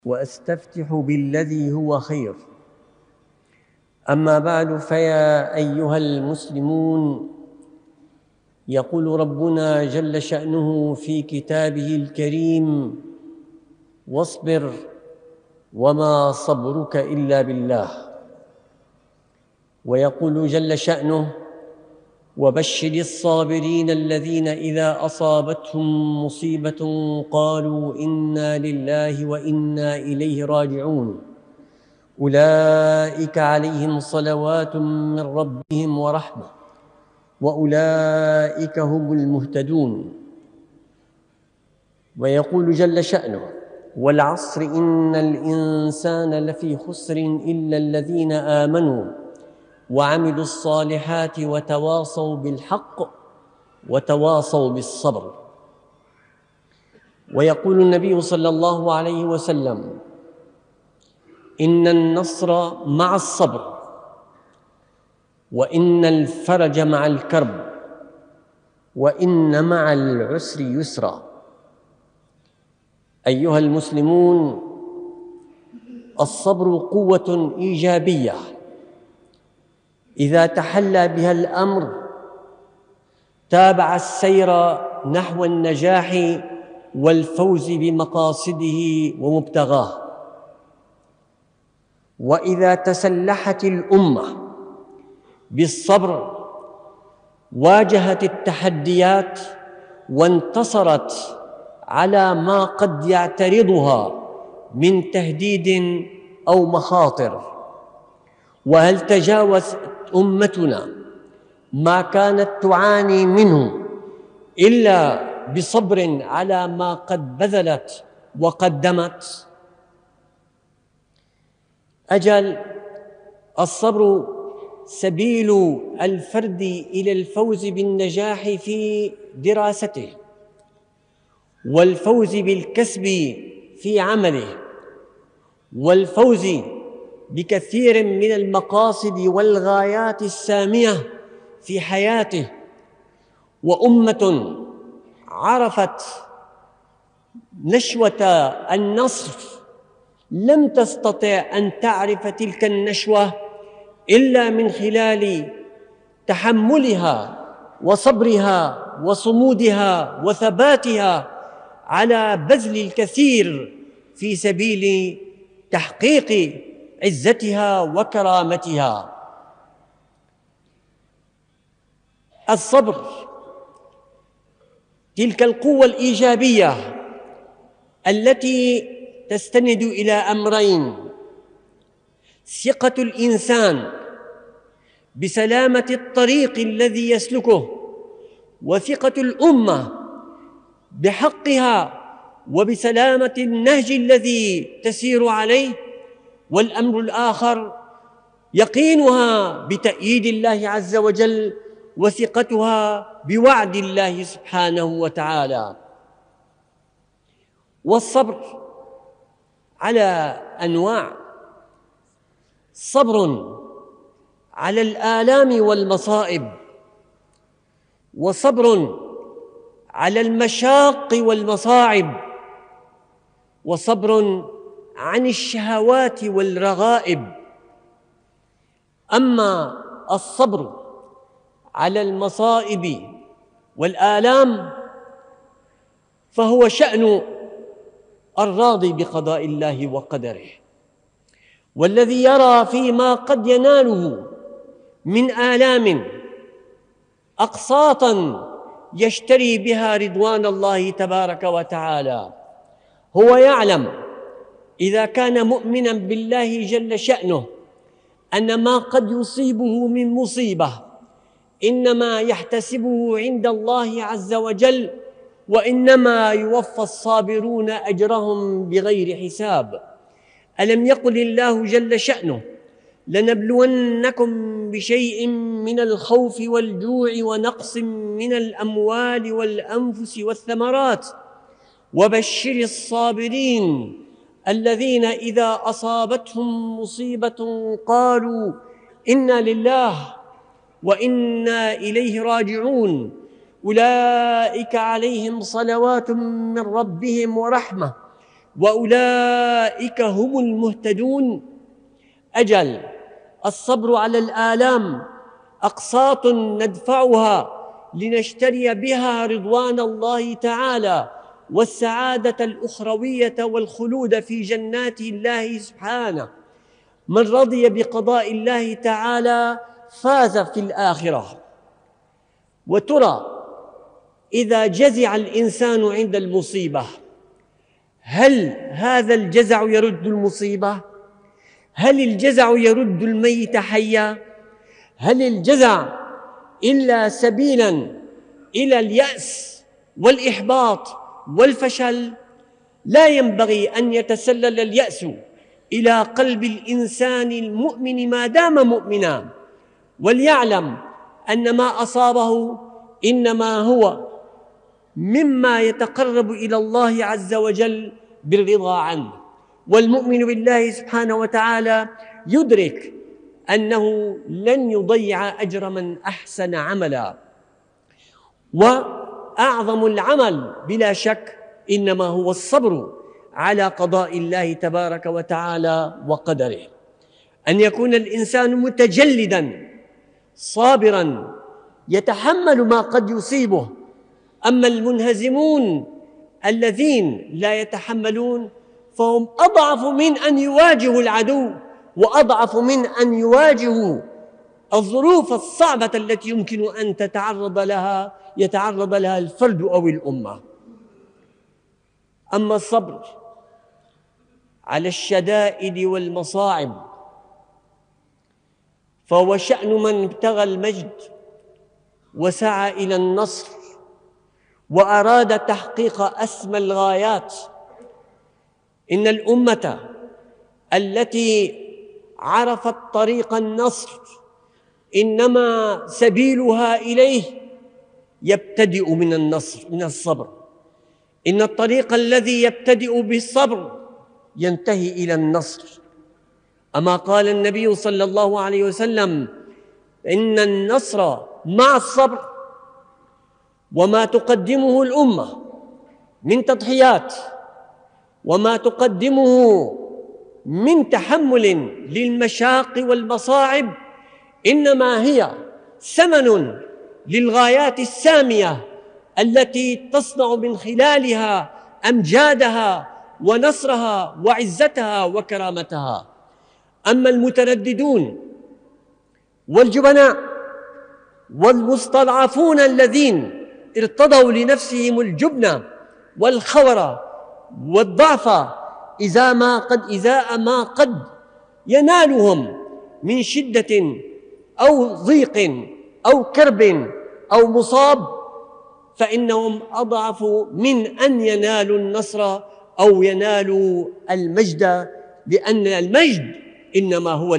واستفتح بالذي هو خير. اما بعد، فيا ايها المسلمون، يقول ربنا جل شأنه في كتابه الكريم: واصبر وما صبرك الا بالله. ويقول جل شأنه: وبشر الصابرين الذين اذا اصابتهم مصيبه قالوا انا لله وانا اليه راجعون اولئك عليهم صلوات من ربهم ورحمه واولئك هم المهتدون. ويقول جل شأنه: والعصر ان الانسان لفي خسر الا الذين امنوا وعملوا الصالحات وتواصوا بالحق وتواصوا بالصبر. ويقول النبي صلى الله عليه وسلم: إن النصر مع الصبر وإن الفرج مع الكرب وإن مع العسر يسرا. أيها المسلمون، الصبر قوة إيجابية إذا تحلى بها الأمر تابع السير نحو النجاح والفوز بمقاصده ومبتغاه. وإذا تسلحت الأمة بالصبر واجهت التحديات وانتصرت على ما قد يعترضها من تهديد أو مخاطر. وهل تجاوزت أمتنا ما كانت تعاني منه إلا بصبر على ما قد بذلت وقدمت؟ أجل الصبر سبيل الفرد إلى الفوز بالنجاح في دراسته والفوز بالكسب في عمله والفوز بكثير من المقاصد والغايات السامية في حياته. وأمة عرفت نشوة النصر لم تستطع أن تعرف تلك النشوة إلا من خلال تحملها وصبرها وصمودها وثباتها على بذل الكثير في سبيل تحقيق عزتها وكرامتها. الصبر تلك القوة الإيجابية التي تستند إلى أمرين: ثقة الإنسان بسلامة الطريق الذي يسلكه، وثقة الأمة بحقها وبسلامة النهج الذي تسير عليه. والأمر الآخر يقينها بتأييد الله عز وجل وثقتها بوعد الله سبحانه وتعالى. والصبر على أنواع: صبر على الآلام والمصائب، وصبر على المشاق والمصاعب، وصبر عن الشهوات والرغائب. أما الصبر على المصائب والآلام فهو شأن الراضي بقضاء الله وقدره، والذي يرى فيما قد يناله من آلام أقساطاً يشتري بها رضوان الله تبارك وتعالى. هو يعلم إذا كان مؤمناً بالله جل شأنه أن ما قد يصيبه من مصيبة إنما يحتسبه عند الله عز وجل، وإنما يوفى الصابرون أجرهم بغير حساب. ألم يقل الله جل شأنه: لنبلونكم بشيء من الخوف والجوع ونقص من الأموال والأنفس والثمرات وبشر الصابرين الذين إذا أصابتهم مصيبة قالوا إنا لله وإنا إليه راجعون أولئك عليهم صلوات من ربهم ورحمة وأولئك هم المهتدون. أجل الصبر على الآلام أقساط ندفعها لنشتري بها رضوان الله تعالى والسعادة الأخروية والخلود في جنات الله سبحانه. من رضي بقضاء الله تعالى فاز في الآخرة. وترى إذا جزع الإنسان عند المصيبة، هل هذا الجزع يرد المصيبة؟ هل الجزع يرد الميت حيا؟ هل الجزع إلا سبيلاً إلى اليأس والإحباط والفشل؟ لا ينبغي أن يتسلل اليأس إلى قلب الإنسان المؤمن ما دام مؤمنا، وليعلم أن ما أصابه إنما هو مما يتقرب إلى الله عز وجل بالرضا عنه. والمؤمن بالله سبحانه وتعالى يدرك أنه لن يضيع أجر من أحسن عملا، وأعظم العمل بلا شك إنما هو الصبر على قضاء الله تبارك وتعالى وقدره. أن يكون الإنسان متجلداً صابراً يتحمل ما قد يصيبه. أما المنهزمون الذين لا يتحملون فهم أضعف من أن يواجهوا العدو، وأضعف من أن يواجهوا الظروف الصعبة التي يمكن أن يتعرض لها الفرد أو الأمة. أما الصبر على الشدائد والمصاعب فهو شأن من ابتغى المجد وسعى إلى النصر وأراد تحقيق أسمى الغايات. إن الأمة التي عرفت طريق النصر إنما سبيلها إليه يبتدئ من الصبر. إن الطريق الذي يبتدئ بالصبر ينتهي إلى النصر. أما قال النبي صلى الله عليه وسلم: إن النصر مع الصبر. وما تقدمه الأمة من تضحيات وما تقدمه من تحمل للمشاق والمصاعب إنما هي ثمن للغايات السامية التي تصنع من خلالها أمجادها ونصرها وعزتها وكرامتها. أما المترددون والجبناء والمستضعفون الذين ارتضوا لنفسهم الجبن والخور والضعف إزاء ما قد ينالهم من شدة أو ضيق أو كرب أو مصاب، فإنهم أضعف من أن ينالوا النصر أو ينالوا المجد، لأن المجد إنما هو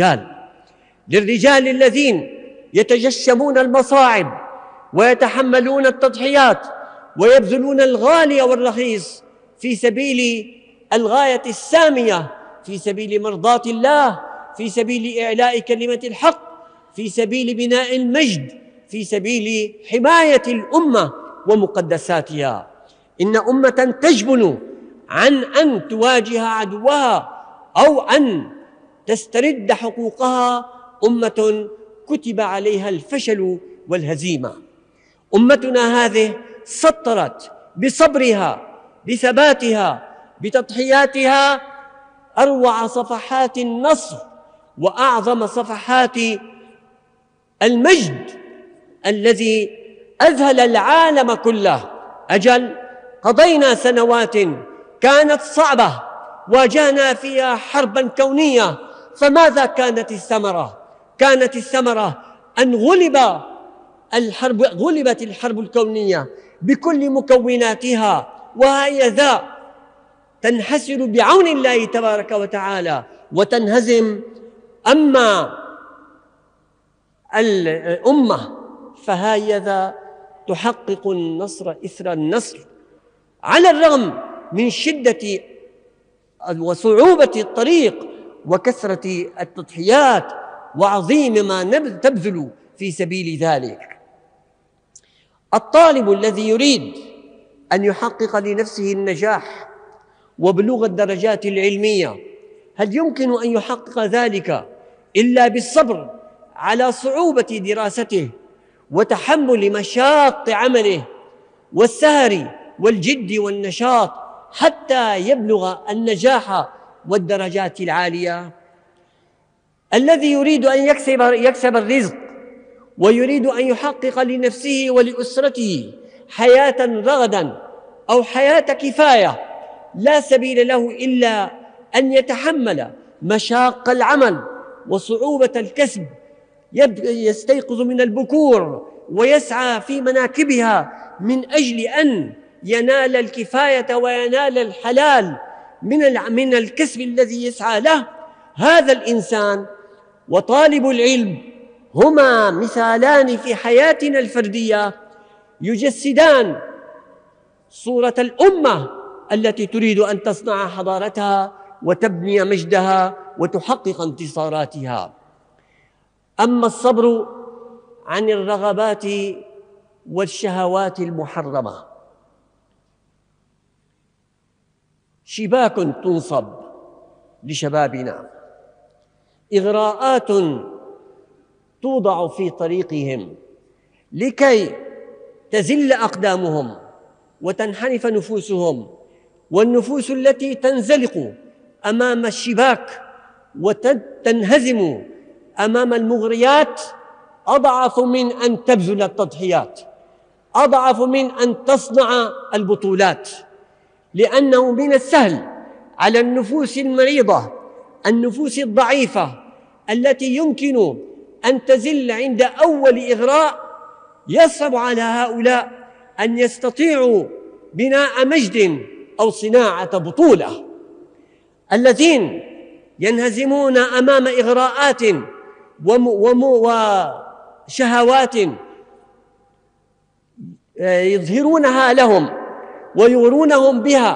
للرجال الذين يتجشمون المصاعب ويتحملون التضحيات ويبذلون الغالي والرخيص في سبيل الغاية السامية، في سبيل مرضاة الله، في سبيل إعلاء كلمة الحق، في سبيل بناء المجد، في سبيل حماية الأمة ومقدساتها. إن أمة تجبن عن أن تواجه عدوها أو أن تسترد حقوقها أمة كتب عليها الفشل والهزيمة. أمتنا هذه سطرت بصبرها، بثباتها، بتضحياتها أروع صفحات النصر وأعظم صفحات المجد الذي أذهل العالم كله. أجل قضينا سنوات كانت صعبة، واجهنا فيها حربا كونية، فماذا كانت الثمرة؟ كانت الثمرة أن غلبت الحرب الكونية بكل مكوناتها، وهي ذا تنحسر بعون الله تبارك وتعالى وتنهزم. أما الأمة فهي ذا تحقق النصر إثر النصر، على الرغم من شدة وصعوبة الطريق وكثرة التضحيات وعظيم ما تبذل في سبيل ذلك. الطالب الذي يريد أن يحقق لنفسه النجاح وبلوغ الدرجات العلمية. هل يمكن أن يحقق ذلك إلا بالصبر على صعوبة دراسته وتحمل مشاق عمله والسهر والجد والنشاط حتى يبلغ النجاح والدرجات العالية؟ الذي يريد أن يكسب الرزق ويريد أن يحقق لنفسه ولأسرته حياة رغدا أو حياة كفاية، لا سبيل له إلا أن يتحمل مشاق العمل وصعوبة الكسب، يستيقظ من البكور ويسعى في مناكبها من أجل أن ينال الكفاية وينال الحلال من الكسب الذي يسعى له. هذا الإنسان وطالب العلم هما مثالان في حياتنا الفردية يجسدان صورة الأمة التي تريد أن تصنع حضارتها وتبني مجدها وتحقق انتصاراتها. أما الصبر عن الرغبات والشهوات المحرمة، شباك تنصب لشبابنا، إغراءات توضع في طريقهم لكي تزل أقدامهم وتنحنف نفوسهم، والنفوس التي تنزلق أمام الشباك وتنهزم أمام المغريات أضعف من أن تبذل التضحيات، أضعف من أن تصنع البطولات، لأنه من السهل على النفوس المريضة، النفوس الضعيفة التي يمكن أن تزل عند أول إغراء، يصعب على هؤلاء أن يستطيعوا بناء مجد أو صناعة بطولة. الذين ينهزمون أمام إغراءات وشهوات يظهرونها لهم ويغرونهم بها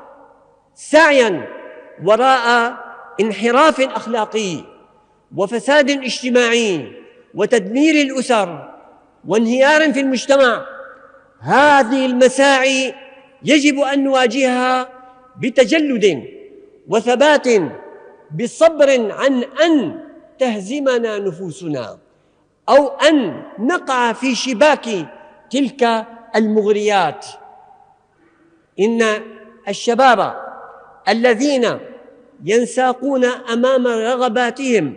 سعياً وراء انحراف أخلاقي وفساد اجتماعي وتدمير الأسر وانهيار في المجتمع، هذه المساعي يجب أن نواجهها بتجلد وثبات، بصبر عن أن تهزمنا نفوسنا أو أن نقع في شباك تلك المغريات. إن الشباب الذين ينساقون أمام رغباتهم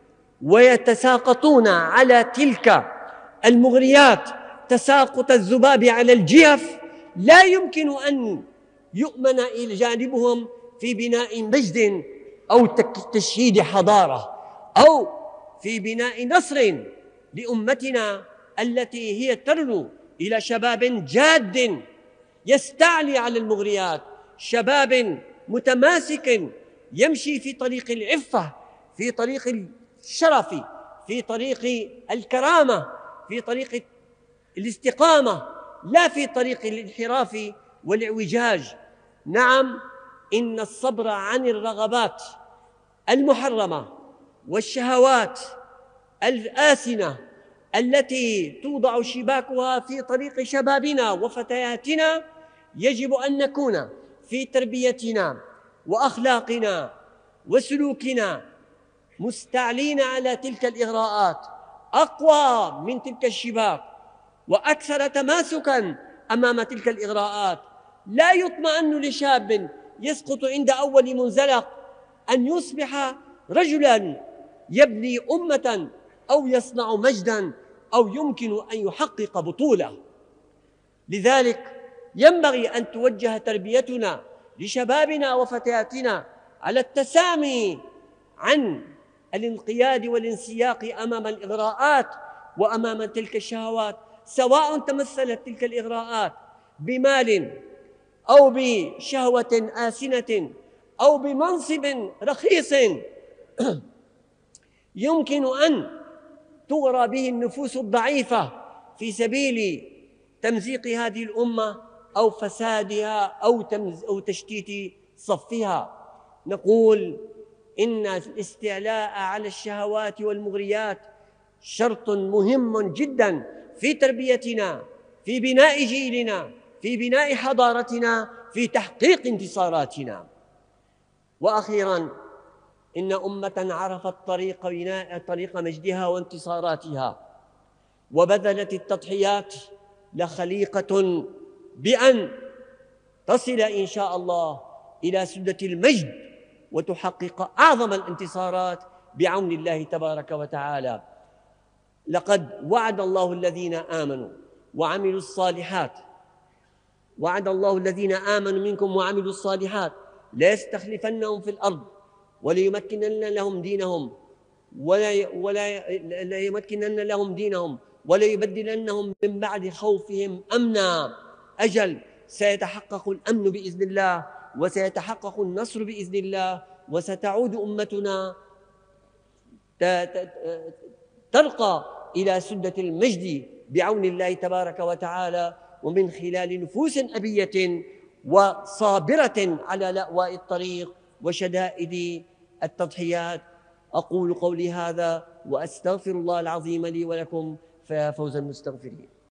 ويتساقطون على تلك المغريات تساقط الذباب على الجيف، لا يمكن أن يؤمن إلى جانبهم في بناء مجد أو تشييد حضارة أو في بناء نصر لأمتنا التي هي ترنو إلى شباب جاد يستعلي على المغريات، شباب متماسك يمشي في طريق العفة، في طريق الشرف، في طريق الكرامة، في طريق الاستقامة، لا في طريق الانحراف والاعوجاج. نعم، إن الصبر عن الرغبات المحرمة والشهوات الآسنة التي توضع شباكها في طريق شبابنا وفتياتنا، يجب أن نكون في تربيتنا وأخلاقنا وسلوكنا مستعلين على تلك الإغراءات، أقوى من تلك الشباك وأكثر تماسكاً أمام تلك الإغراءات. لا يطمئن لشاب يسقط عند أول منزلق أن يصبح رجلاً يبني أمة أو يصنع مجداً أو يمكن أن يحقق بطولة. لذلك ينبغي أن توجه تربيتنا لشبابنا وفتياتنا على التسامي عن الانقياد والانسياق أمام الإغراءات وأمام تلك الشهوات، سواء تمثلت تلك الإغراءات بمال أو بشهوة آسنة أو بمنصب رخيص يمكن أن تغرى به النفوس الضعيفة في سبيل تمزيق هذه الأمة أو فسادها أو تشتيت صفها. نقول إن الاستعلاء على الشهوات والمغريات شرط مهم جداً في تربيتنا، في بناء جيلنا، في بناء حضارتنا، في تحقيق انتصاراتنا. وأخيراً، إن أمة عرفت طريق مجدها وانتصاراتها وبذلت التضحيات لخليقة بأن تصل إن شاء الله إلى سدة المجد وتحقق أعظم الانتصارات بعون الله تبارك وتعالى. لقد وعد الله الذين آمنوا وعملوا الصالحات، وعد الله الذين آمنوا منكم وعملوا الصالحات ليستخلفنهم في الأرض وليمكنن لهم دينهم وليبدلنهم من بعد خوفهم أمنا. أجل، سيتحقق الأمن بإذن الله، وسيتحقق النصر بإذن الله، وستعود أمتنا ترقى إلى سدة المجد بعون الله تبارك وتعالى، ومن خلال نفوس أبية وصابرة على لأواء الطريق وشدائد التضحيات. أقول قولي هذا وأستغفر الله العظيم لي ولكم، فيا فوز المستغفرين.